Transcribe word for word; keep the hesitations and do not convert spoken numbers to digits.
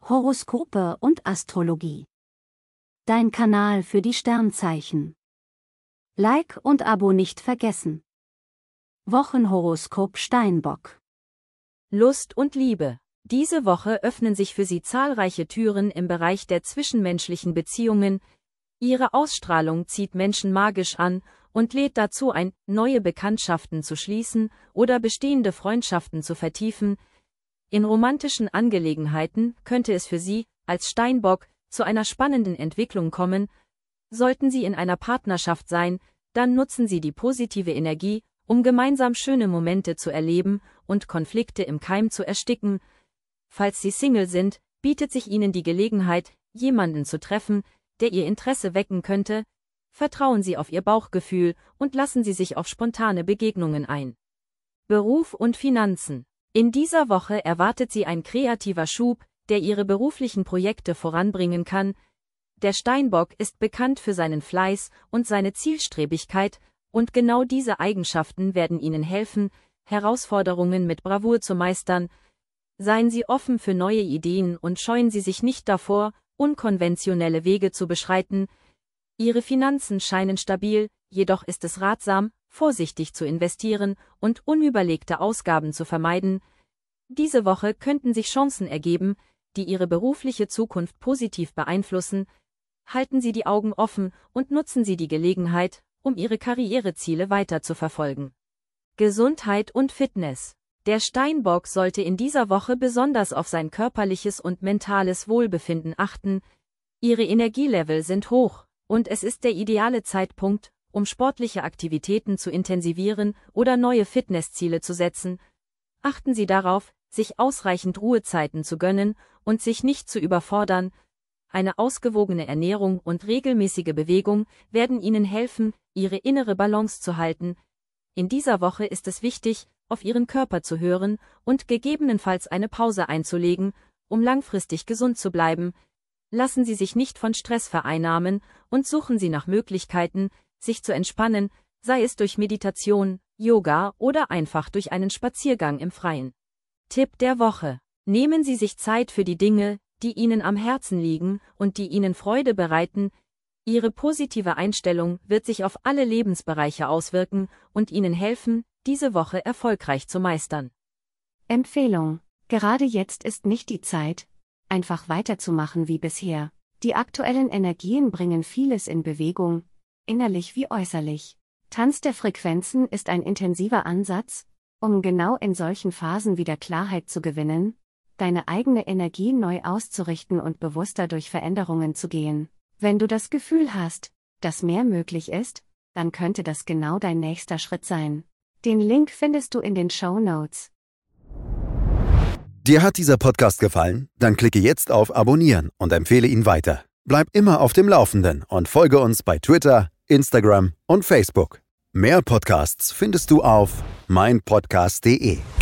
Horoskope und Astrologie. Dein Kanal für die Sternzeichen. Like und Abo nicht vergessen. Wochenhoroskop Steinbock. Lust und Liebe. Diese Woche öffnen sich für Sie zahlreiche Türen im Bereich der zwischenmenschlichen Beziehungen. Ihre Ausstrahlung zieht Menschen magisch an und lädt dazu ein, neue Bekanntschaften zu schließen oder bestehende Freundschaften zu vertiefen. In romantischen Angelegenheiten könnte es für Sie, als Steinbock, zu einer spannenden Entwicklung kommen. Sollten Sie in einer Partnerschaft sein, dann nutzen Sie die positive Energie, um gemeinsam schöne Momente zu erleben und Konflikte im Keim zu ersticken. Falls Sie Single sind, bietet sich Ihnen die Gelegenheit, jemanden zu treffen, der Ihr Interesse wecken könnte. Vertrauen Sie auf Ihr Bauchgefühl und lassen Sie sich auf spontane Begegnungen ein. Beruf und Finanzen. In dieser Woche erwartet Sie ein kreativer Schub, der Ihre beruflichen Projekte voranbringen kann. Der Steinbock ist bekannt für seinen Fleiß und seine Zielstrebigkeit, und genau diese Eigenschaften werden Ihnen helfen, Herausforderungen mit Bravour zu meistern. Seien Sie offen für neue Ideen und scheuen Sie sich nicht davor, unkonventionelle Wege zu beschreiten. Ihre Finanzen scheinen stabil, jedoch ist es ratsam, vorsichtig zu investieren und unüberlegte Ausgaben zu vermeiden. Diese Woche könnten sich Chancen ergeben, die Ihre berufliche Zukunft positiv beeinflussen. Halten Sie die Augen offen und nutzen Sie die Gelegenheit, um Ihre Karriereziele weiter zu verfolgen. Gesundheit und Fitness. Der Steinbock sollte in dieser Woche besonders auf sein körperliches und mentales Wohlbefinden achten. Ihre Energielevel sind hoch, und es ist der ideale Zeitpunkt, um sportliche Aktivitäten zu intensivieren oder neue Fitnessziele zu setzen. Achten Sie darauf, sich ausreichend Ruhezeiten zu gönnen und sich nicht zu überfordern. Eine ausgewogene Ernährung und regelmäßige Bewegung werden Ihnen helfen, Ihre innere Balance zu halten. In dieser Woche ist es wichtig, auf Ihren Körper zu hören und gegebenenfalls eine Pause einzulegen, um langfristig gesund zu bleiben. Lassen Sie sich nicht von Stress vereinnahmen und suchen Sie nach Möglichkeiten, sich zu entspannen, sei es durch Meditation, Yoga oder einfach durch einen Spaziergang im Freien. Tipp der Woche: Nehmen Sie sich Zeit für die Dinge, die Ihnen am Herzen liegen und die Ihnen Freude bereiten. Ihre positive Einstellung wird sich auf alle Lebensbereiche auswirken und Ihnen helfen, diese Woche erfolgreich zu meistern. Empfehlung: Gerade jetzt ist nicht die Zeit, einfach weiterzumachen wie bisher. Die aktuellen Energien bringen vieles in Bewegung, innerlich wie äußerlich. Tanz der Frequenzen ist ein intensiver Ansatz, um genau in solchen Phasen wieder Klarheit zu gewinnen, deine eigene Energie neu auszurichten und bewusster durch Veränderungen zu gehen. Wenn du das Gefühl hast, dass mehr möglich ist, dann könnte das genau dein nächster Schritt sein. Den Link findest du in den Shownotes. Dir hat dieser Podcast gefallen? Dann klicke jetzt auf Abonnieren und empfehle ihn weiter. Bleib immer auf dem Laufenden und folge uns bei Twitter, Instagram und Facebook. Mehr Podcasts findest du auf mein podcast punkt de.